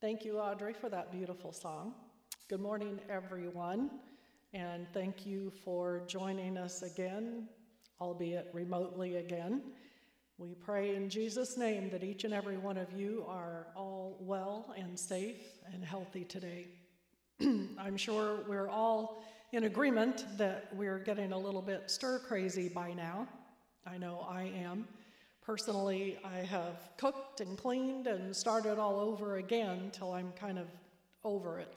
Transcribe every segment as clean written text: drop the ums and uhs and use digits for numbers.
Thank you, Audrey, for that beautiful song. Good morning, everyone, and thank you for joining us again, albeit remotely again. We pray in Jesus' name that each and every one of you are all well and safe and healthy today. I'm sure we're all in agreement that we're getting a little bit stir-crazy by now. I know I am. Personally, I have cooked and cleaned and started all over again till I'm kind of over it.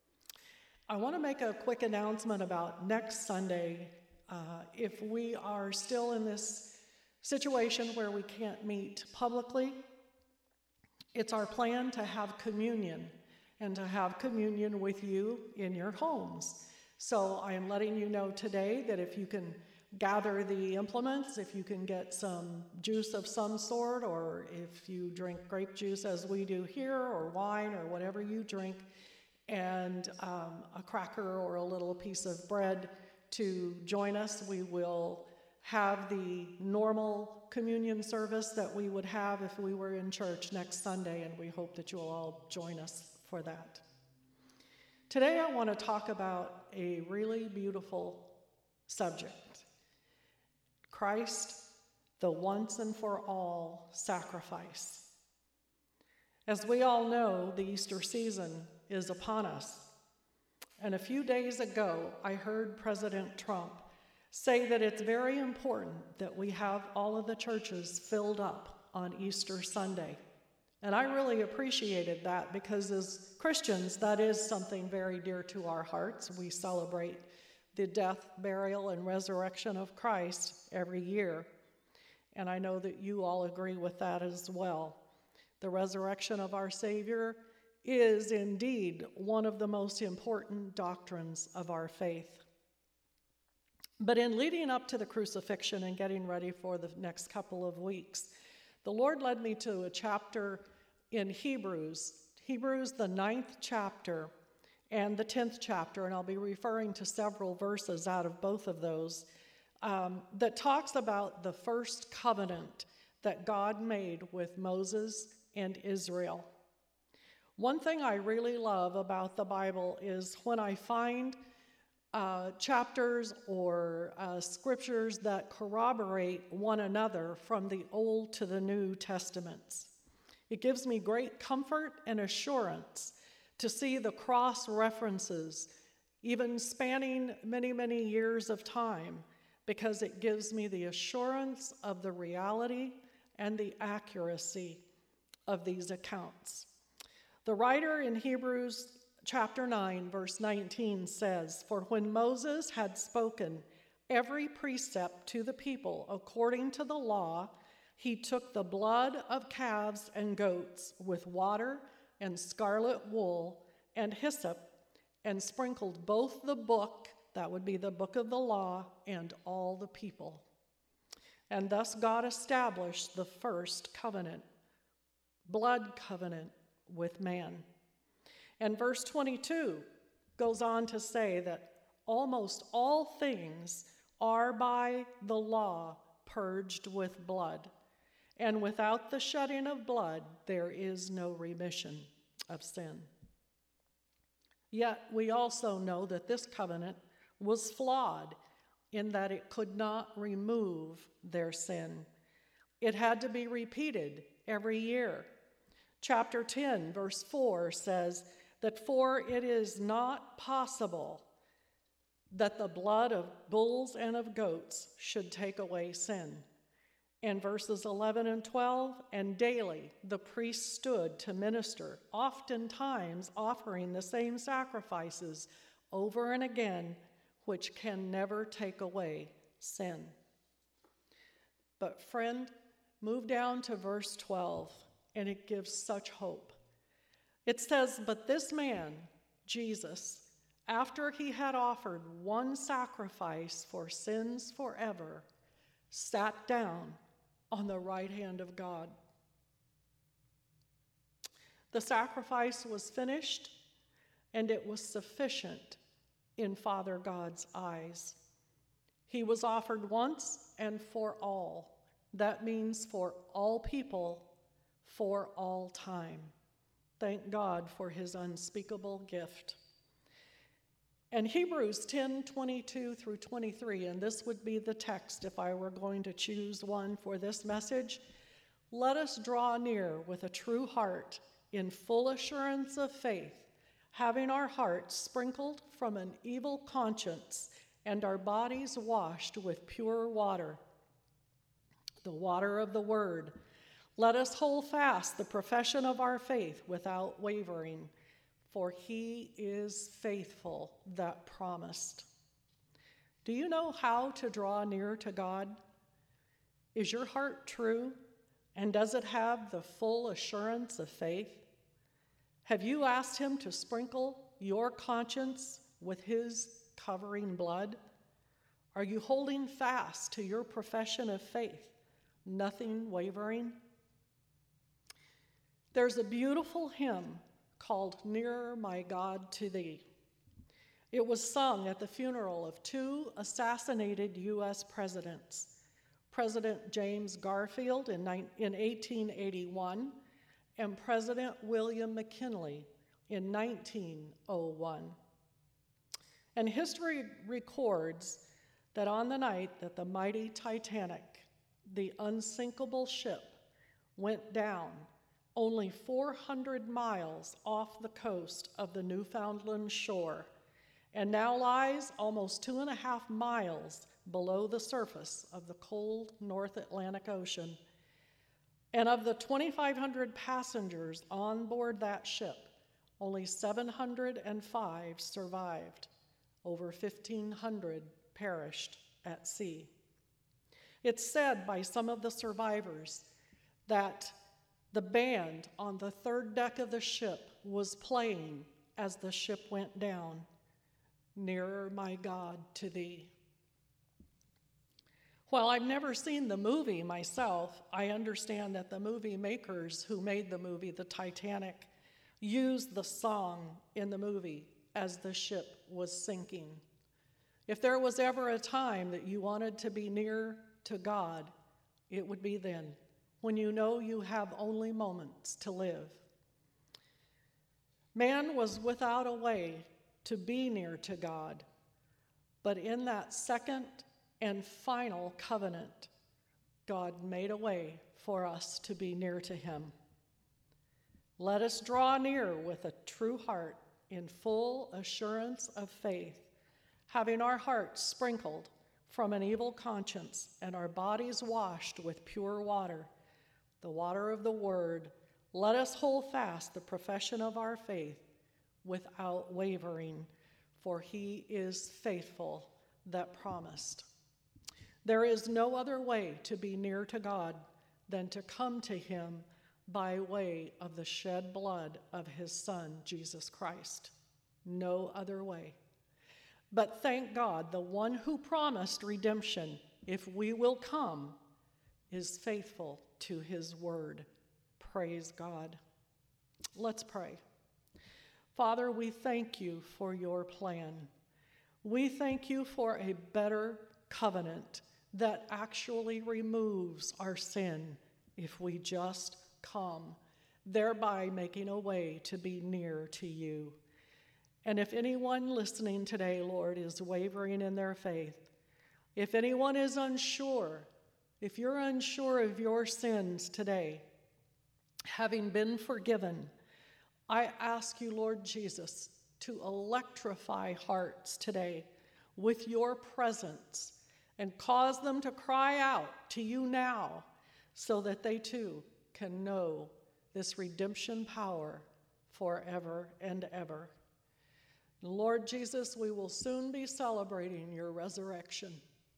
I want to make a quick announcement about next Sunday. If we are still in this situation where we can't meet publicly, it's our plan to have communion and to have communion with you in your homes. So I am letting you know today that if you can gather the implements, if you can get some juice of some sort, or if you drink grape juice as we do here, or wine, or whatever you drink, and a cracker or a little piece of bread to join us, we will have the normal communion service that we would have if we were in church next Sunday, and we hope that you'll all join us for that. Today I want to talk about a really beautiful subject. Christ, the once and for all sacrifice. As we all know, the Easter season is upon us. And a few days ago, I heard President Trump say that it's very important that we have all of the churches filled up on Easter Sunday. And I really appreciated that because as Christians, that is something very dear to our hearts. We celebrate the death, burial, and resurrection of Christ every year. And I know that you all agree with that as well. The resurrection of our Savior is indeed one of the most important doctrines of our faith. But in leading up to the crucifixion and getting ready for the next couple of weeks, the Lord led me to a chapter in Hebrews, the 9th chapter, and the 10th chapter, and I'll be referring to several verses out of both of those, that talks about the first covenant that God made with Moses and Israel. One thing I really love about the Bible is when I find chapters or scriptures that corroborate one another from the Old to the New Testaments. It gives me great comfort and assurance to see the cross references, even spanning many, many years of time, because it gives me the assurance of the reality and the accuracy of these accounts. The writer in Hebrews chapter 9, verse 19 says, "For when Moses had spoken every precept to the people according to the law, he took the blood of calves and goats with water and scarlet wool and hyssop, and sprinkled both the book," that would be the book of the law, "and all the people. And thus God established the first covenant, blood covenant with man." And verse 22 goes on to say that almost all things are by the law purged with blood, and without the shedding of blood there is no remission of sin. Yet we also know that this covenant was flawed in that it could not remove their sin. It had to be repeated every year. Chapter 10, verse 4 says that "for it is not possible that the blood of bulls and of goats should take away sin." And verses 11 and 12, "and daily the priest stood to minister, oftentimes offering the same sacrifices over and again, which can never take away sin." But friend, move down to verse 12, and it gives such hope. It says, "But this man, Jesus, after he had offered one sacrifice for sins forever, sat down on the right hand of God." The sacrifice was finished, and it was sufficient in Father God's eyes. He was offered once and for all. That means for all people, for all time. Thank God for his unspeakable gift. And Hebrews 10:22 through 23, and this would be the text if I were going to choose one for this message. Let us draw near with a true heart in full assurance of faith, having our hearts sprinkled from an evil conscience and our bodies washed with pure water, the water of the word. Let us hold fast the profession of our faith without wavering, for he is faithful that promised. Do you know how to draw near to God? Is your heart true, and does it have the full assurance of faith? Have you asked him to sprinkle your conscience with his covering blood? Are you holding fast to your profession of faith, nothing wavering? There's a beautiful hymn called Nearer My God to Thee. It was sung at the funeral of two assassinated U.S. presidents, President James Garfield in 1881 and President William McKinley in 1901. And history records that on the night that the mighty Titanic, the unsinkable ship, went down only 400 miles off the coast of the Newfoundland shore, and now lies almost 2.5 miles below the surface of the cold North Atlantic Ocean. And of the 2,500 passengers on board that ship, only 705 survived. Over 1,500 perished at sea. It's said by some of the survivors that the band on the third deck of the ship was playing as the ship went down, Nearer My God to Thee. While I've never seen the movie myself, I understand that the movie makers who made the movie, The Titanic, used the song in the movie as the ship was sinking. If there was ever a time that you wanted to be near to God, it would be then, when you know you have only moments to live. Man was without a way to be near to God, but in that second and final covenant, God made a way for us to be near to him. Let us draw near with a true heart in full assurance of faith, having our hearts sprinkled from an evil conscience and our bodies washed with pure water, the water of the word. Let us hold fast the profession of our faith without wavering, for he is faithful that promised. There is no other way to be near to God than to come to him by way of the shed blood of his Son, Jesus Christ. No other way. But thank God, the one who promised redemption, if we will come, is faithful to his word. Praise God. Let's pray. Father, we thank you for your plan. We thank you for a better covenant that actually removes our sin if we just come, thereby making a way to be near to you. And if anyone listening today, Lord, is wavering in their faith, if anyone is unsure, if you're unsure of your sins today, having been forgiven, I ask you, Lord Jesus, to electrify hearts today with your presence and cause them to cry out to you now so that they too can know this redemption power forever and ever. Lord Jesus, we will soon be celebrating your resurrection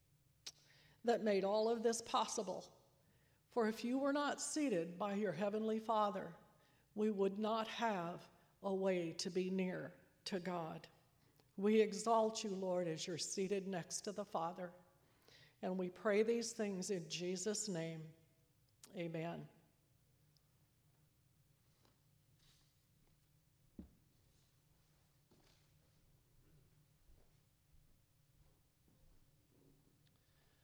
that made all of this possible. For if you were not seated by your heavenly Father, we would not have a way to be near to God. We exalt you, Lord, as you're seated next to the Father. And we pray these things in Jesus' name. Amen.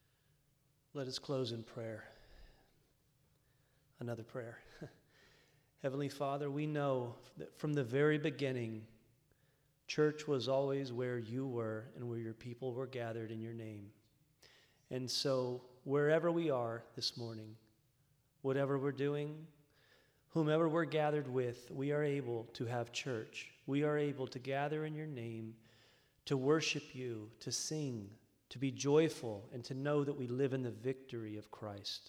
Let us close in prayer. Another prayer. Heavenly Father, we know that from the very beginning, church was always where you were and where your people were gathered in your name. And so, wherever we are this morning, whatever we're doing, whomever we're gathered with, we are able to have church. We are able to gather in your name, to worship you, to sing, to be joyful, and to know that we live in the victory of Christ.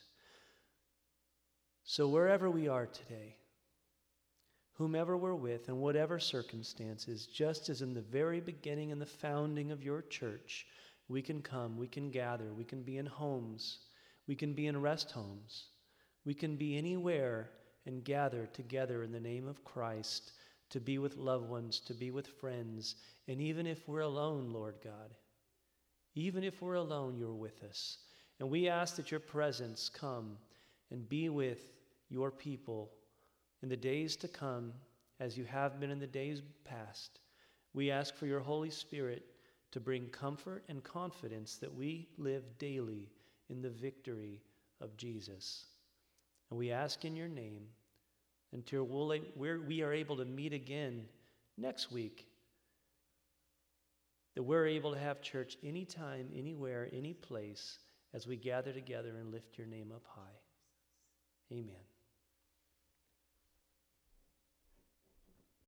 So wherever we are today, whomever we're with, in whatever circumstances, just as in the very beginning and the founding of your church, we can come, we can gather, we can be in homes, we can be in rest homes, we can be anywhere and gather together in the name of Christ, to be with loved ones, to be with friends, and even if we're alone, Lord God, even if we're alone, you're with us. And we ask that your presence come and be with your people in the days to come, as you have been in the days past. We ask for your Holy Spirit to bring comfort and confidence that we live daily in the victory of Jesus. And we ask in your name, until we are able to meet again next week, that we're able to have church anytime, anywhere, any place, as we gather together and lift your name up high. Amen.